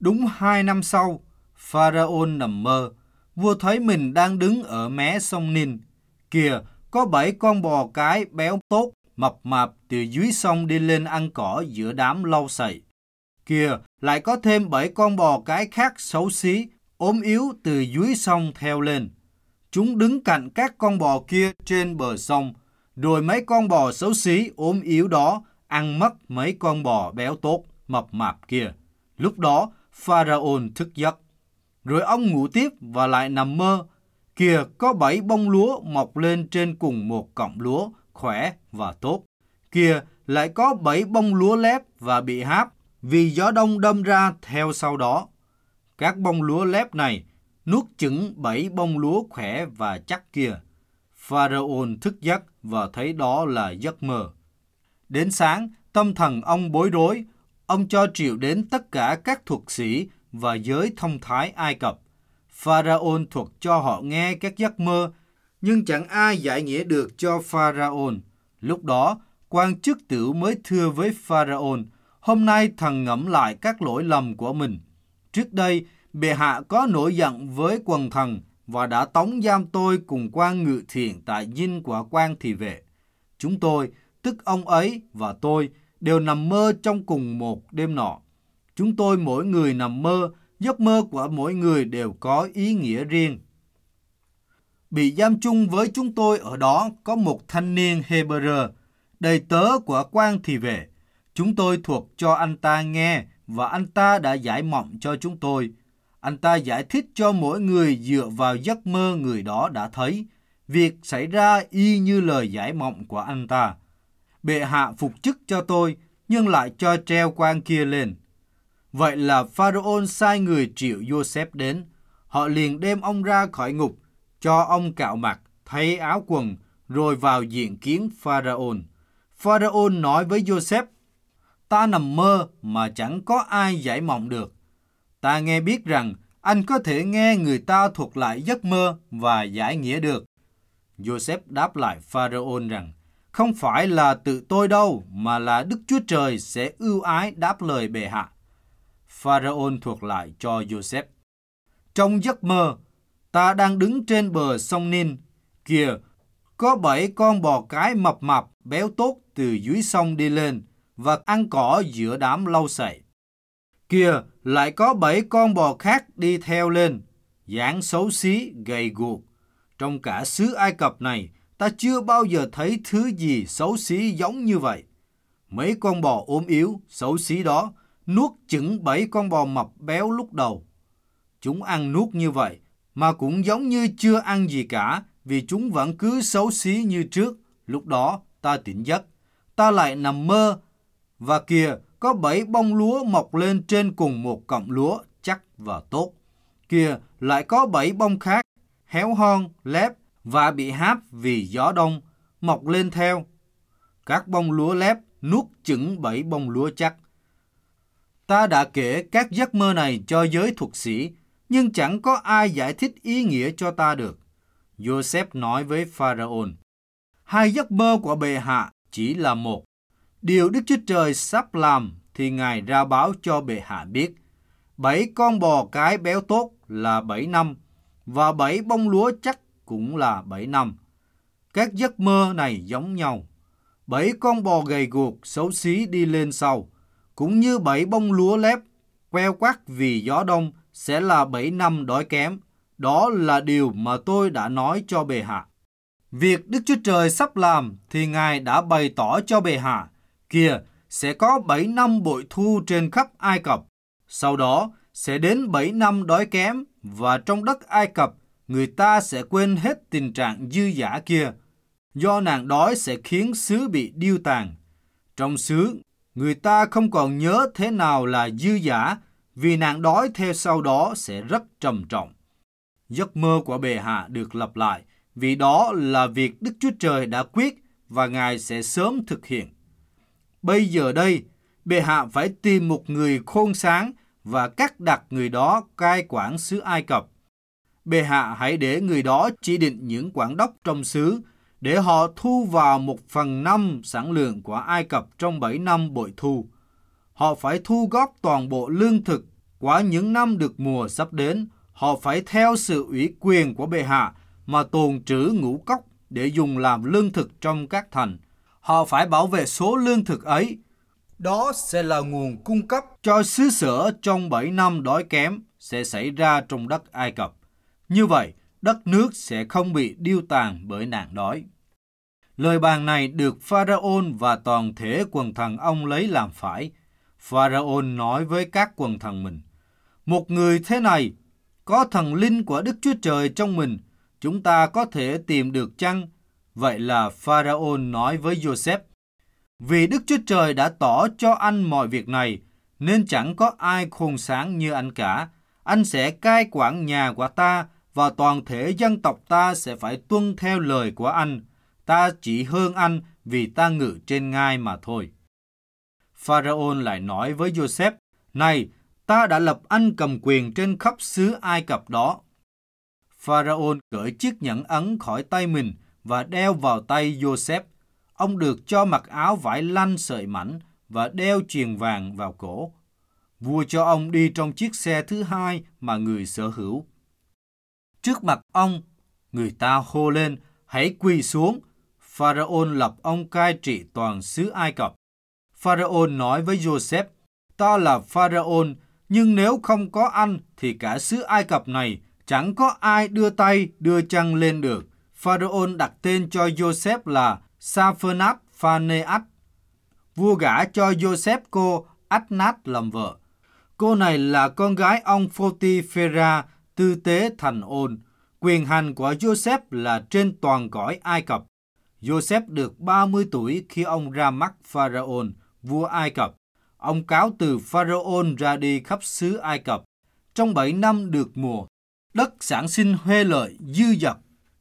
Đúng 2 năm sau, Pharaoh nằm mơ, vua thấy mình đang đứng ở mé sông Nin. Kìa, có 7 con bò cái béo tốt, mập mạp từ dưới sông đi lên ăn cỏ giữa đám lau sậy. Kìa, lại có thêm 7 con bò cái khác xấu xí, ốm yếu từ dưới sông theo lên. Chúng đứng cạnh các con bò kia trên bờ sông, rồi mấy con bò xấu xí ốm yếu đó ăn mất mấy con bò béo tốt, mập mạp kia. Lúc đó, Pharaoh thức giấc. Rồi ông ngủ tiếp và lại nằm mơ. Kìa, có 7 bông lúa mọc lên trên cùng một cọng lúa, khỏe và tốt. Kìa, lại có 7 bông lúa lép và bị háp, vì gió đông đâm ra theo sau đó. Các bông lúa lép này nuốt chửng 7 bông lúa khỏe và chắc kia. Pharaoh thức giấc và thấy đó là giấc mơ. Đến sáng, tâm thần ông bối rối. Ông cho triệu đến tất cả các thuật sĩ và giới thông thái Ai Cập. Pharaoh thuật cho họ nghe các giấc mơ, nhưng chẳng ai giải nghĩa được cho Pharaoh. Lúc đó, quan chức tửu mới thưa với Pharaoh: hôm nay thần ngẫm lại các lỗi lầm của mình. Trước đây, bệ hạ có nổi giận với quần thần và đã tống giam tôi cùng quan ngự thiện tại dinh của quan thị vệ. Chúng tôi, tức ông ấy và tôi, đều nằm mơ trong cùng một đêm nọ. Chúng tôi mỗi người nằm mơ, giấc mơ của mỗi người đều có ý nghĩa riêng. Bị giam chung với chúng tôi ở đó có một thanh niên Hebrew, đầy tớ của quan thị vệ. Chúng tôi thuật cho anh ta nghe và anh ta đã giải mộng cho chúng tôi. Anh ta giải thích cho mỗi người dựa vào giấc mơ người đó đã thấy. Việc xảy ra y như lời giải mộng của anh ta. Bệ hạ phục chức cho tôi, nhưng lại cho treo quan kia lên. Vậy là Pharaoh sai người triệu Joseph đến. Họ liền đem ông ra khỏi ngục, cho ông cạo mặt, thay áo quần, rồi vào diện kiến Pharaoh. Pharaoh nói với Joseph: ta nằm mơ mà chẳng có ai giải mộng được. Ta nghe biết rằng anh có thể nghe người ta thuật lại giấc mơ và giải nghĩa được. Joseph đáp lại Pharaoh rằng: không phải là tự tôi đâu, mà là Đức Chúa Trời sẽ ưu ái đáp lời bệ hạ. Pharaoh thuật lại cho Joseph: trong giấc mơ, ta đang đứng trên bờ sông Nin. Kìa, có 7 con bò cái mập mạp béo tốt từ dưới sông đi lên và ăn cỏ giữa đám lau sậy. Kìa, lại có 7 con bò khác đi theo lên, dáng xấu xí, gầy guộc. Trong cả xứ Ai Cập này, ta chưa bao giờ thấy thứ gì xấu xí giống như vậy. Mấy con bò ốm yếu, xấu xí đó nuốt chửng 7 con bò mập béo lúc đầu. Chúng ăn nuốt như vậy, mà cũng giống như chưa ăn gì cả, vì chúng vẫn cứ xấu xí như trước. Lúc đó, ta tỉnh giấc. Ta lại nằm mơ, và kìa, có 7 bông lúa mọc lên trên cùng một cọng lúa, chắc và tốt. Kìa, lại có 7 bông khác, héo hon, lép và bị háp vì gió đông, mọc lên theo. Các bông lúa lép nuốt chửng 7 bông lúa chắc. Ta đã kể các giấc mơ này cho giới thuật sĩ, nhưng chẳng có ai giải thích ý nghĩa cho ta được. Joseph nói với Pharaoh: hai giấc mơ của bệ hạ chỉ là một. Điều Đức Chúa Trời sắp làm thì Ngài ra báo cho bệ hạ biết. 7 con bò cái béo tốt là 7 năm, và 7 bông lúa chắc cũng là 7 năm. Các giấc mơ này giống nhau. 7 con bò gầy guộc xấu xí đi lên sau, cũng như 7 bông lúa lép queo quắt vì gió đông sẽ là 7 năm đói kém. Đó là điều mà tôi đã nói cho bệ hạ. Việc Đức Chúa Trời sắp làm thì Ngài đã bày tỏ cho bệ hạ. Kìa, sẽ có 7 năm bội thu trên khắp Ai Cập. Sau đó sẽ đến 7 năm đói kém, và trong đất Ai Cập người ta sẽ quên hết tình trạng dư dả kia. Do nạn đói sẽ khiến xứ bị điêu tàn. Trong xứ, người ta không còn nhớ thế nào là dư dả, vì nạn đói theo sau đó sẽ rất trầm trọng. Giấc mơ của bệ hạ được lặp lại, vì đó là việc Đức Chúa Trời đã quyết và Ngài sẽ sớm thực hiện. Bây giờ đây, bệ hạ phải tìm một người khôn sáng và cắt đặt người đó cai quản xứ Ai Cập. Bệ hạ hãy để người đó chỉ định những quản đốc trong xứ, để họ thu vào 1/5 sản lượng của Ai Cập trong 7 năm bội thu. Họ phải thu góp toàn bộ lương thực Qua những năm được mùa sắp đến, họ phải theo sự ủy quyền của bệ hạ mà tồn trữ ngũ cốc để dùng làm lương thực trong các thành. Họ phải bảo vệ số lương thực ấy. Đó sẽ là nguồn cung cấp cho xứ sở trong 7 năm đói kém sẽ xảy ra trong đất Ai Cập. Như vậy, đất nước sẽ không bị điêu tàn bởi nạn đói. Lời bàn này được Pharaoh và toàn thể quần thần ông lấy làm phải. Pharaoh nói với các quần thần mình: một người thế này, có thần linh của Đức Chúa Trời trong mình, chúng ta có thể tìm được chăng? Vậy là Pharaoh nói với Joseph: vì Đức Chúa Trời đã tỏ cho anh mọi việc này, nên chẳng có ai khôn sáng như anh cả. Anh sẽ cai quản nhà của ta, và toàn thể dân tộc ta sẽ phải tuân theo lời của anh. Ta chỉ hơn anh vì ta ngự trên ngai mà thôi. Pharaoh lại nói với Joseph: này, ta đã lập anh cầm quyền trên khắp xứ Ai Cập đó. Pharaoh cởi chiếc nhẫn ấn khỏi tay mình và đeo vào tay Joseph. Ông được cho mặc áo vải lanh sợi mảnh và đeo chuyền vàng vào cổ. Vua cho ông đi trong chiếc xe thứ hai mà người sở hữu. Trước mặt ông, người ta hô lên: hãy quỳ xuống. Pharaoh lập ông cai trị toàn xứ Ai Cập. Pharaoh nói với Joseph: ta là Pharaoh, nhưng nếu không có anh thì cả xứ Ai Cập này chẳng có ai đưa tay đưa chân lên được. Pharaoh đặt tên cho Joseph là Sa-phơ-nát-pha-nê-át. Vua gả cho Joseph cô Át-nát làm vợ. Cô này là con gái ông Phô-ti-phê-ra, tư tế thành Ôn. Quyền hành của Joseph là trên toàn cõi Ai Cập. Joseph được 30 tuổi khi ông ra mắt Pharaoh, vua Ai Cập. Ông cáo từ Pharaoh ra đi khắp xứ Ai Cập. Trong 7 năm được mùa, đất sản sinh huê lợi dư dật.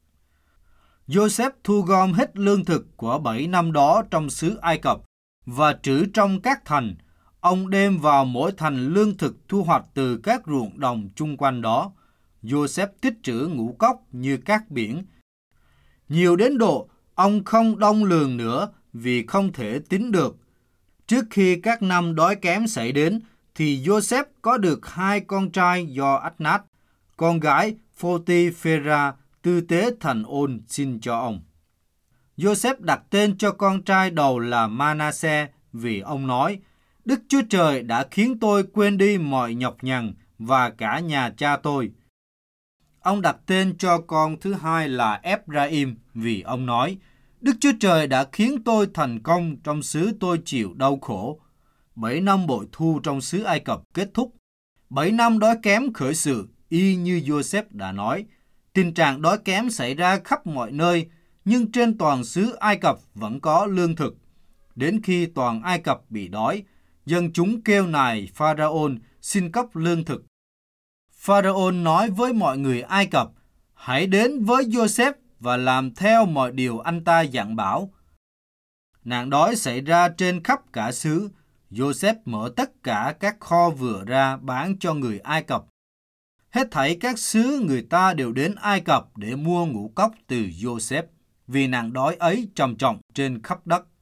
Joseph thu gom hết lương thực của 7 năm đó trong xứ Ai Cập và trữ trong các thành. Ông đem vào mỗi thành lương thực thu hoạch từ các ruộng đồng chung quanh đó. Joseph tích trữ ngũ cốc như các biển. Nhiều đến độ ông không đong lường nữa vì không thể tính được. Trước khi các năm đói kém xảy đến thì Joseph có được 2 con trai do Át-nát, con gái Phô-ti-phê-ra, tư tế thành Ôn sinh cho ông. Joseph đặt tên cho con trai đầu là Ma-na-se vì ông nói: Đức Chúa Trời đã khiến tôi quên đi mọi nhọc nhằn và cả nhà cha tôi. Ông đặt tên cho con thứ hai là Ép-ra-im vì ông nói: Đức Chúa Trời đã khiến tôi thành công trong xứ tôi chịu đau khổ. 7 năm bội thu trong xứ Ai Cập kết thúc. 7 năm đói kém khởi sự, y như Joseph đã nói. Tình trạng đói kém xảy ra khắp mọi nơi, nhưng trên toàn xứ Ai Cập vẫn có lương thực. Đến khi toàn Ai Cập bị đói, dân chúng kêu nài Pharaoh xin cấp lương thực. Pharaoh nói với mọi người Ai Cập: hãy đến với Joseph và làm theo mọi điều anh ta dặn bảo. Nạn đói xảy ra trên khắp cả xứ. Joseph mở tất cả các kho vựa ra bán cho người Ai Cập. Hết thảy các xứ người ta đều đến Ai Cập để mua ngũ cốc từ Joseph, vì nạn đói ấy trầm trọng trên khắp đất.